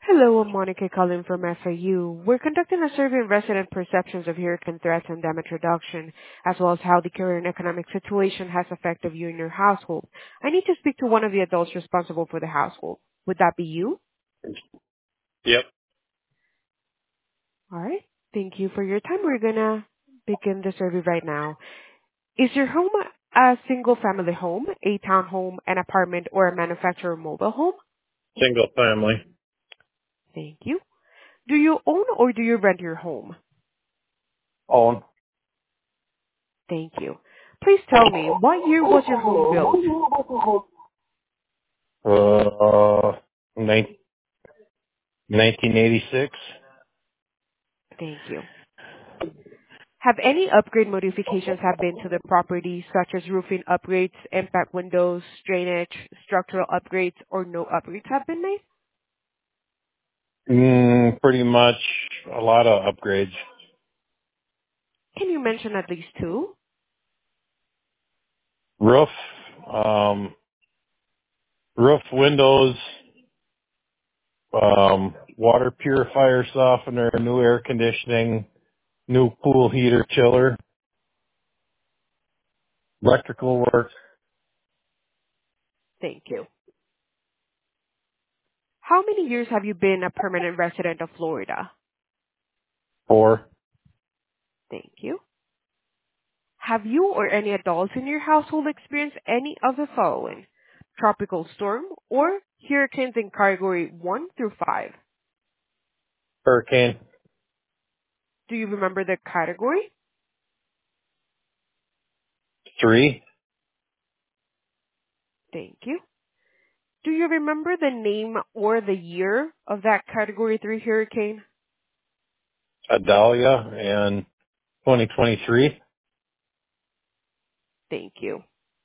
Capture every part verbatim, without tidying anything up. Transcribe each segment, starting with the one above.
Hello, I'm Monica calling from F A U. We're conducting a survey of resident perceptions of hurricane threats and damage reduction, as well as how the current economic situation has affected you and your household. I need to speak to one of the adults responsible for the household. Would that be you? Yep. All right. Thank you for your time. We're gonna begin the survey right now. Is your home a single-family home, a townhome, an apartment, or a manufactured mobile home? Single family. Thank you. Do you own or do you rent your home? Own. Thank you. Please tell me, what year was your home built? Uh, nine- nineteen eighty-six. Thank you. Have any upgrade modifications have been to the property, such as roofing upgrades, impact windows, drainage, structural upgrades, or no upgrades have been made? Mm, pretty much a lot of upgrades. Can you mention at least two? Roof, um, roof windows, um, water purifier softener, new air conditioning, new pool heater chiller, electrical work. Thank you. How many years have you been a permanent resident of Florida? Four. Thank you. Have you or any adults in your household experienced any of the following: tropical storm or hurricanes in category one through five? Hurricane. Do you remember the category? Three. Thank you. Do you remember the name or the year of that category three hurricane? Adalia and twenty twenty-three. Thank you.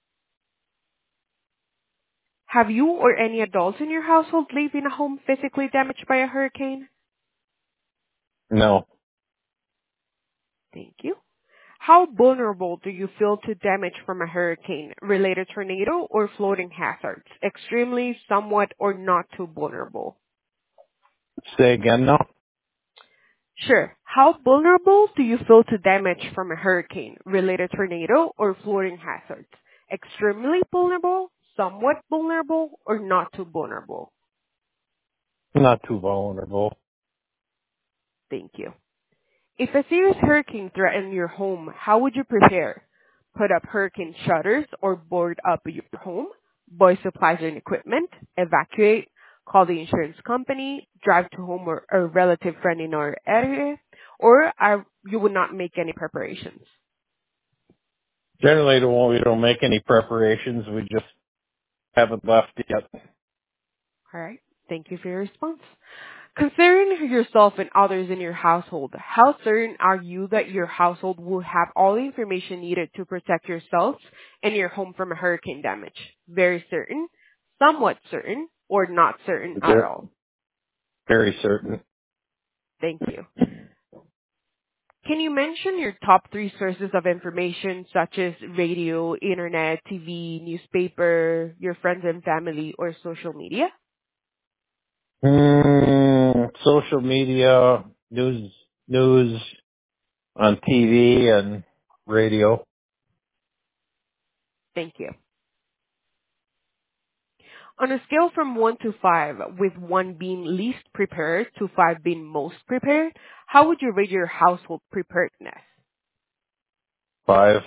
Have you or any adults in your household lived in a home physically damaged by a hurricane? No. Thank you. How vulnerable do you feel to damage from a hurricane, related tornado, or floating hazards? Extremely, somewhat, or not too vulnerable? Say again now. Sure. How vulnerable do you feel to damage from a hurricane, related tornado, or floating hazards? Extremely vulnerable, somewhat vulnerable, or not too vulnerable? Not too vulnerable. Thank you. If a serious hurricane threatened your home, how would you prepare? Put up hurricane shutters or board up your home, buy supplies and equipment, evacuate, call the insurance company, drive to home or a relative friend in our area, or are, you would not make any preparations. Generally, don't- we don't make any preparations. We just haven't left yet. All right. Thank you for your response. Considering yourself and others in your household, how certain are you that your household will have all the information needed to protect yourselves and your home from a hurricane damage? Very certain, somewhat certain, or not certain at Very, all? very certain. Thank you. Can you mention your top three sources of information, such as radio, internet, T V, newspaper, your friends and family, or social media? Mm, social media, news, news on T V and radio. Thank you. On a scale from one to five, with one being least prepared to five being most prepared, how would you rate your household preparedness? Five.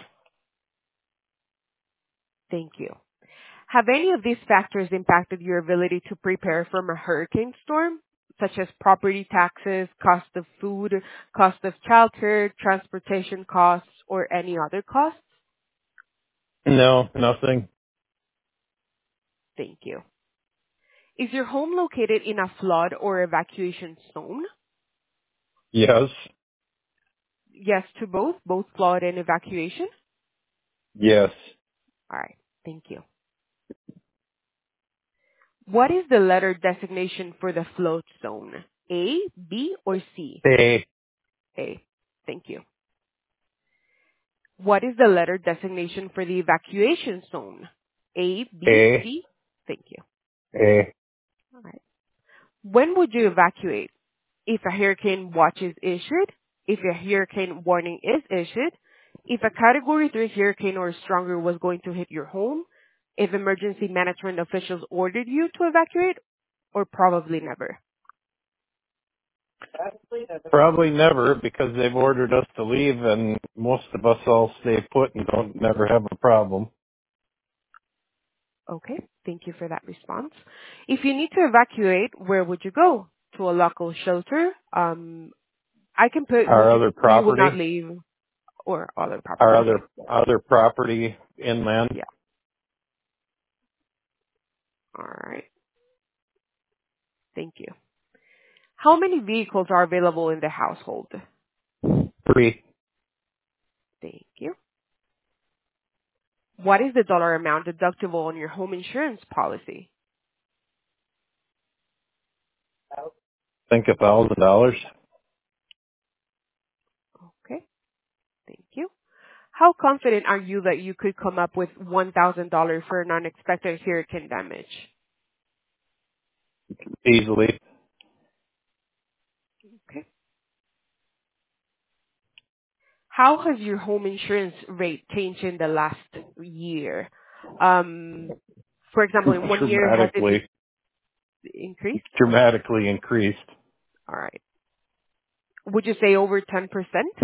Thank you. Have any of these factors impacted your ability to prepare from a hurricane storm, such as property taxes, cost of food, cost of childcare, transportation costs, or any other costs? No, nothing. Thank you. Is your home located in a flood or evacuation zone? Yes. Yes to both, both flood and evacuation? Yes. All right. Thank you. What is the letter designation for the float zone? A, B, or C? A. A. Thank you. What is the letter designation for the evacuation zone? A, B, A. C? Thank you. A. All right. When would you evacuate? If a hurricane watch is issued, if a hurricane warning is issued, if a category three hurricane or stronger was going to hit your home, if emergency management officials ordered you to evacuate, or probably never. Probably never, because they've ordered us to leave, and most of us all stay put and don't never have a problem. Okay, thank you for that response. If you need to evacuate, where would you go? To a local shelter? Um, I can put, would Our you, other you would not property, leave, or other property. our Okay, other other property inland, yeah, alright, thank you. How many vehicles are available in the household? three. Thank you. What is the dollar amount deductible on your home insurance policy? Think a thousand dollars. Okay, thank you. How confident are you that you could come up with one thousand dollars for an unexpected hurricane damage? Easily. Okay. How has your home insurance rate changed in the last year? Um, for example, in one year, has it Dramatically, increased? dramatically increased. All right. Would you say over ten percent?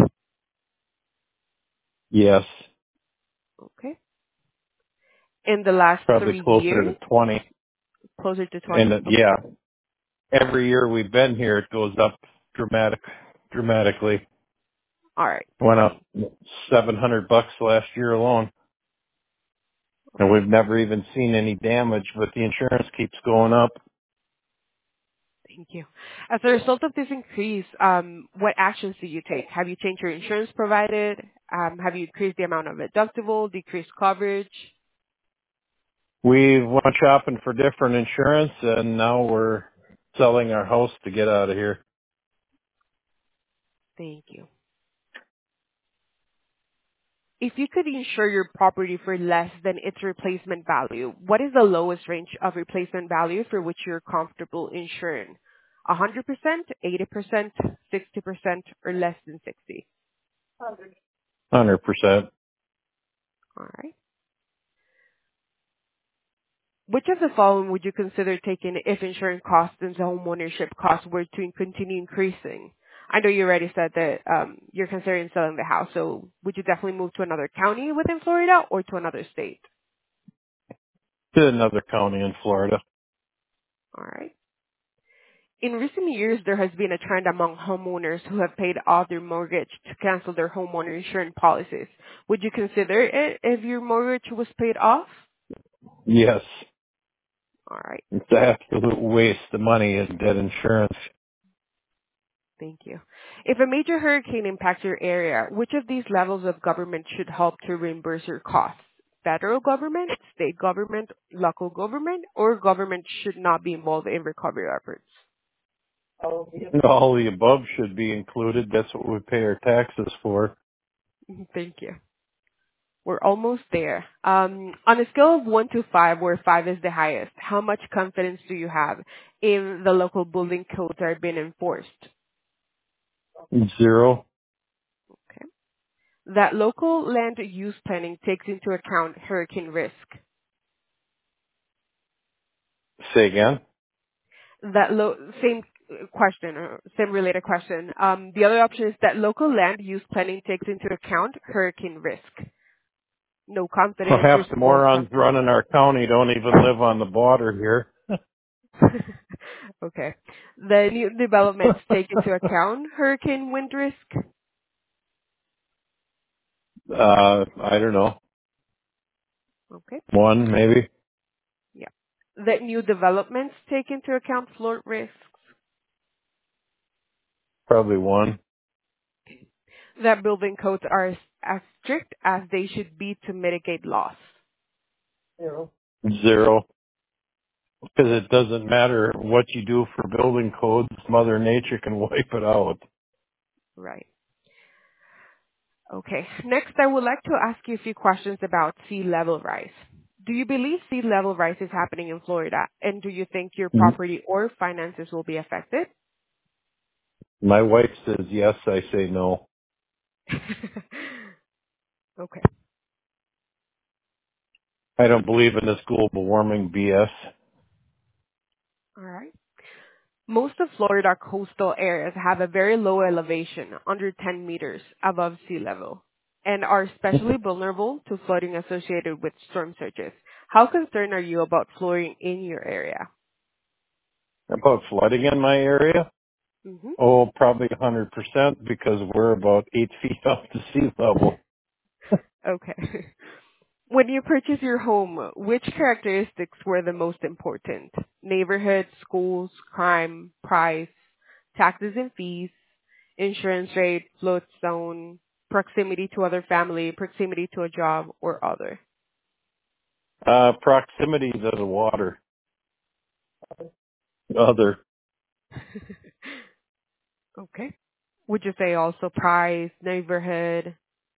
Yes, Okay. In the last probably three closer to years, twenty. closer to And twenty? uh, Okay. yeah, every year we've been here, it goes up dramatic, dramatically. All right. Went up seven hundred bucks last year alone. And we've never even seen any damage, but the insurance keeps going up. Thank you. As a result of this increase, um, what actions do you take? Have you changed your insurance provided? Um, have you increased the amount of deductible, decreased coverage? We went shopping for different insurance, and now we're selling our house to get out of here. Thank you. If you could insure your property for less than its replacement value, what is the lowest range of replacement value for which you're comfortable insuring? one hundred percent, eighty percent, sixty percent, or less than sixty? one hundred percent. All right. Which of the following would you consider taking if insurance costs and home ownership costs were to continue increasing? I know you already said that um, you're considering selling the house, so would you definitely move to another county within Florida or to another state? To another county in Florida. All right. In recent years, there has been a trend among homeowners who have paid off their mortgage to cancel their homeowner insurance policies. Would you consider it if your mortgage was paid off? Yes. All right. It's an absolute waste of money in dead insurance. Thank you. If a major hurricane impacts your area, which of these levels of government should help to reimburse your costs? Federal government, state government, local government, or government should not be involved in recovery efforts? All the above should be included. That's what we pay our taxes for. Mhm, thank you. We're almost there. Um, on a scale of one to five, where five is the highest, how much confidence do you have in the local building codes that are being enforced? Zero. Okay. That local land use planning takes into account hurricane risk. Say again? That lo- same question, or same related question. Um, the other option is that local land use planning takes into account hurricane risk. No Well, confidence, half you're the more morons confident. running our county don't even live on the border here. Okay. The new developments take into account hurricane wind risk. uh, I don't know. Okay. One, maybe. Yeah. That new developments take into account flood risks. Probably one. That building codes are as, as strict as they should be to mitigate loss. Zero. Because it doesn't matter what you do for building codes, Mother Nature can wipe it out. Right. Okay. Next, I would like to ask you a few questions about sea level rise. Do you believe sea level rise is happening in Florida? And do you think your M- property or finances will be affected? My wife says yes, I say no. Okay. I don't believe in this global warming B S. All right. Most of Florida coastal areas have a very low elevation, under ten meters above sea level, and are especially vulnerable to flooding associated with storm surges. How concerned are you about flooding in your area? About flooding in my area? Hmm. Oh, probably one hundred percent because we're about eight feet off the sea level. Okay. When you purchase your home, which characteristics were the most important? Neighborhood, schools, crime, price, taxes and fees, insurance rate, flood zone, proximity to other family, proximity to a job, or other. Uh, proximity to the water. Other. Okay. Would you say also price, neighborhood?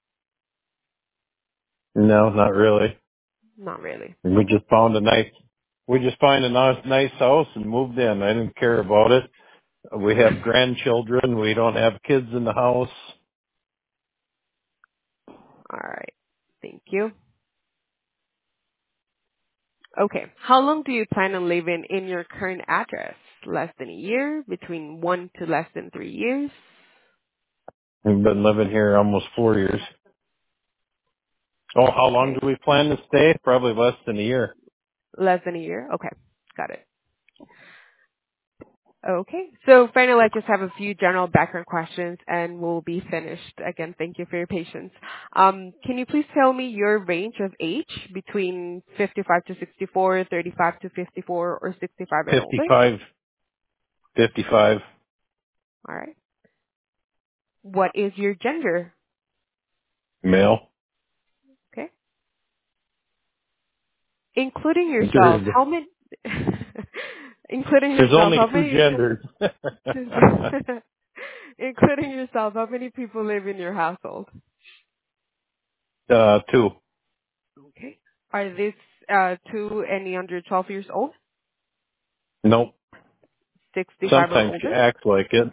No, not really. Not really. We Okay. just found a nice, we just find a nice, nice house and moved in. I didn't care about it. We have grandchildren. We don't have kids in the house. All right. Thank you. Okay. How long do you plan on living in your current address? Less than a year? Between one to less than three years? We've been living here almost four years. Oh, how long Okay. do we plan to stay? Probably less than a year. Less than a year? Okay. Got it. Okay. So finally, I just have a few general background questions and we'll be finished. Again, thank you for your patience. Um, can you please tell me your range of age between fifty-five to sixty-four, thirty-five to fifty-four, or sixty-five and older? Fifty-five, fifty-five, All right. What is your gender? male. Okay. Including yourself, There's, how many, including there's yourself, only how two many, genders. including yourself, how many people live in your household? uh, two. Okay. Are these uh, two any under twelve years old? Nope. sixty-five or Sometimes she older? acts like it.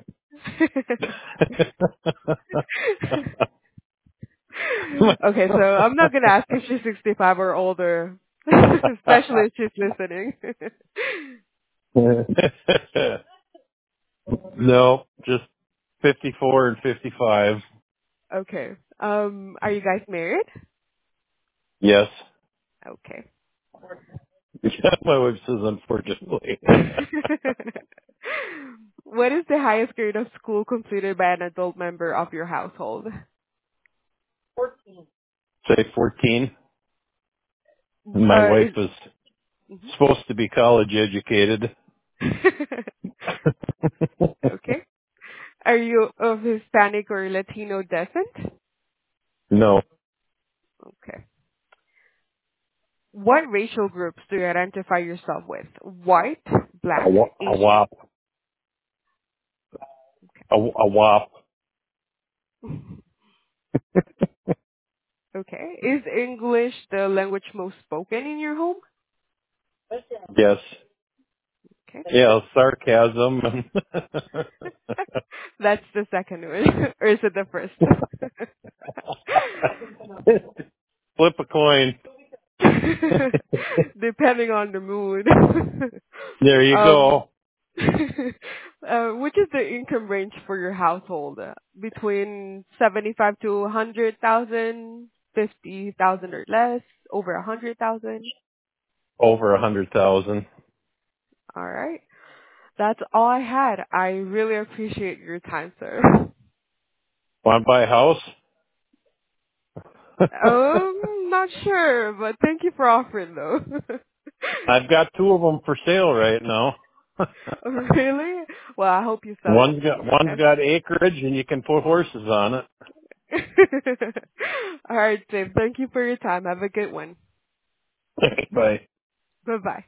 Okay, so I'm not going to ask if she's sixty-five or older, especially if she's listening. no, just fifty-four and fifty-five. Okay. Um, are you guys married? Yes. Okay. My wife says unfortunately. What is the highest grade of school completed by an adult member of your household? Say fourteen. My Uh, wife is, is mhm. supposed to be college educated. Okay. Are you of Hispanic or Latino descent? No. Okay. What racial groups do you identify yourself with? White, A, black, wa- a Asian? wop. A, a wop. Okay. Is English the language most spoken in your home? Yes. Okay. Yeah, sarcasm. That's the second one. Or is it the first? Flip a coin. Depending on the mood. There you um, go. uh, which is the income range for your household? Uh, Between seventy-five to one hundred thousand, fifty thousand or less, over one hundred thousand? Over a hundred thousand. All right. That's all I had. I really appreciate your time, sir. Want to buy a house? Um, not sure, but thank you for offering though. I've got two of them for sale right now. Really? Well, I hope you sell it One's got soon, one's got acreage and you can put horses on it. okay? All right, Dave. Thank you for your time. Have a good one. Bye. Bye bye.